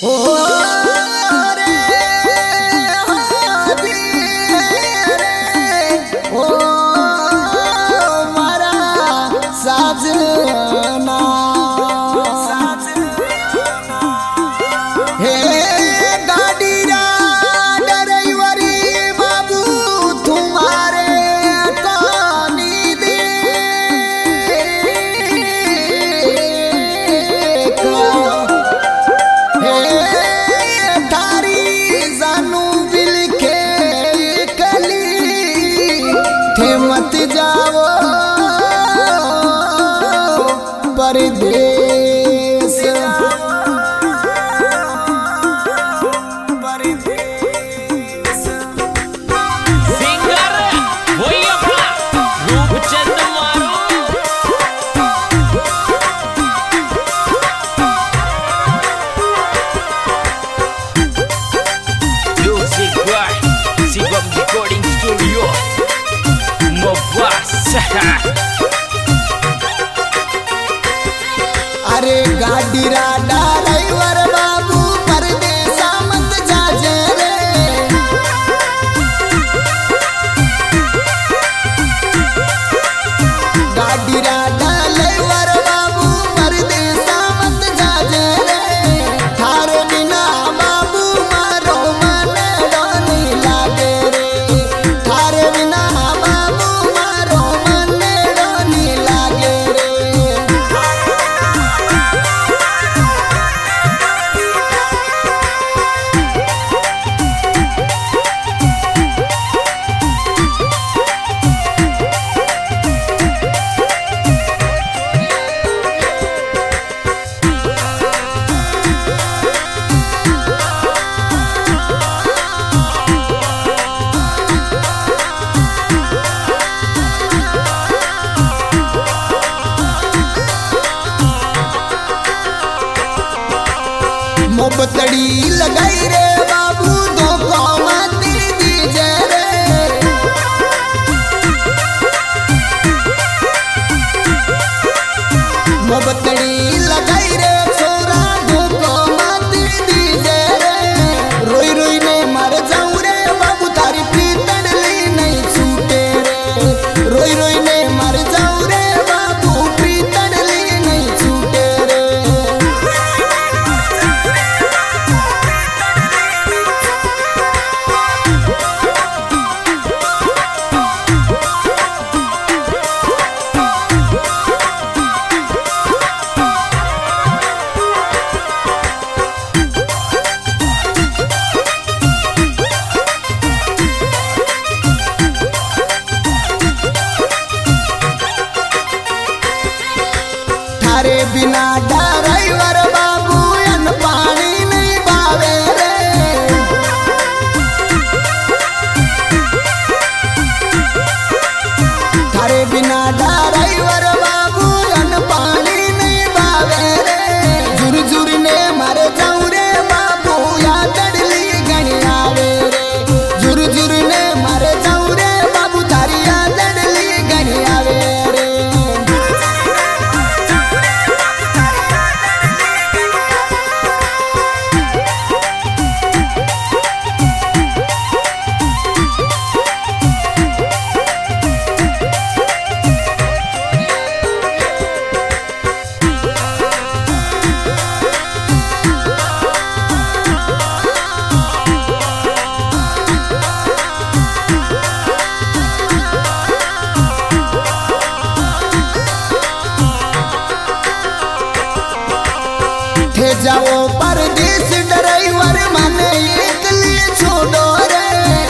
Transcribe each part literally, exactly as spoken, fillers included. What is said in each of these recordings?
ओ रे हादी रे ओ मारा साजना हे गाड़ी रा ड्राइवरी बाबू तुम्हारे कानी दे मत जाओ परदेस सिंगर वही अपना रूपचंद मारो music by Shivam recording studio अरे गाड़ी रा ड्राइवर बाबू परदेसा मत जाजे रे गाड़ी रा ड्राइवर बाबू परदेसा मत जाजे रे थारे बिना बाबू मारो मन डोनी लागे रे थारे बिना बाबू मारो मन डोनी लागे रे मोबतड़ी लगाई रे बाबू दो कौमाती दीजे रे मोबतड़ी लगाई रे छोरा दो कौमाती दीजे रे रोई रोई ने मर जाऊं रे बाबू तारी प्रीतड़ली नहीं छूटे रे रोई रोई ने मर जाऊं रे बाबू प्रीतड़ली नहीं छूटे रे थारे बिना ड्राइवर बाबू अन पानी नहीं पावे रे थारे बिना ड्राइवर बाबू अन पानी नहीं पावे रे जुर जुर ने मर जाऊं रे बाबू या दड़ली गणी आवे रे जुर जुर ने मर जाऊं रे बाबू तारी या दड़ली गणी आवे रे थे जाओ परदेस ड्राइवर मने एकली छोड़ो रे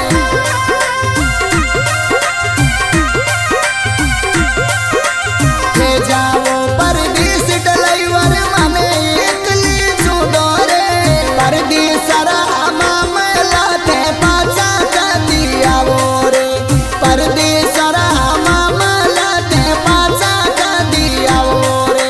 थे जाओ परदेस ड्राइवर मने एकली छोड़ो रे परदेस रामा मला थे पाचा का दिया वो रे परदेस रामा मला थे पाचा का दिया वो रे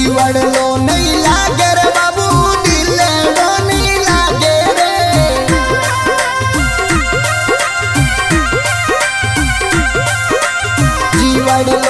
जीवड़लो नहीं लागे रे बाबू दिलड़ो नहीं लागे रे जीवड़लो